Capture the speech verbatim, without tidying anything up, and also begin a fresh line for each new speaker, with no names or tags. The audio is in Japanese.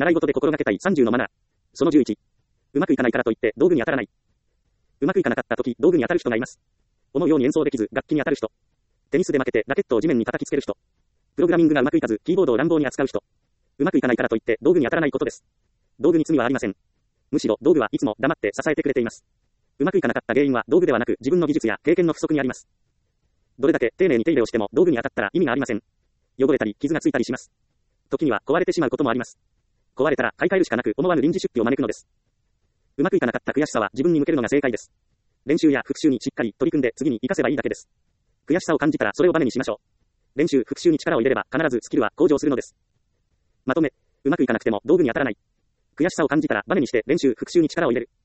習い事で心がけたいさんじゅうのマナー。そのじゅういち。うまくいかないからといって道具に当たらない。うまくいかなかった時、道具に当たる人がいます。思うように演奏できず、楽器に当たる人。テニスで負けてラケットを地面に叩きつける人。プログラミングがうまくいかず、キーボードを乱暴に扱う人。うまくいかないからといって道具に当たらないことです。道具に罪はありません。むしろ道具はいつも黙って支えてくれています。うまくいかなかった原因は道具ではなく自分の技術や経験の不足にあります。どれだけ丁寧に手入れをしても道具に当たったら意味がありません。汚れたり傷がついたりします。時には壊れてしまうこともあります。壊れたら買い替えるしかなく思わぬ臨時出費を招くのです。うまくいかなかった悔しさは自分に向けるのが正解です。練習や復習にしっかり取り組んで次に活かせばいいだけです。悔しさを感じたらそれをバネにしましょう。練習復習に力を入れれば必ずスキルは向上するのです。まとめ、うまくいかなくても道具に当たらない。悔しさを感じたらバネにして練習復習に力を入れる。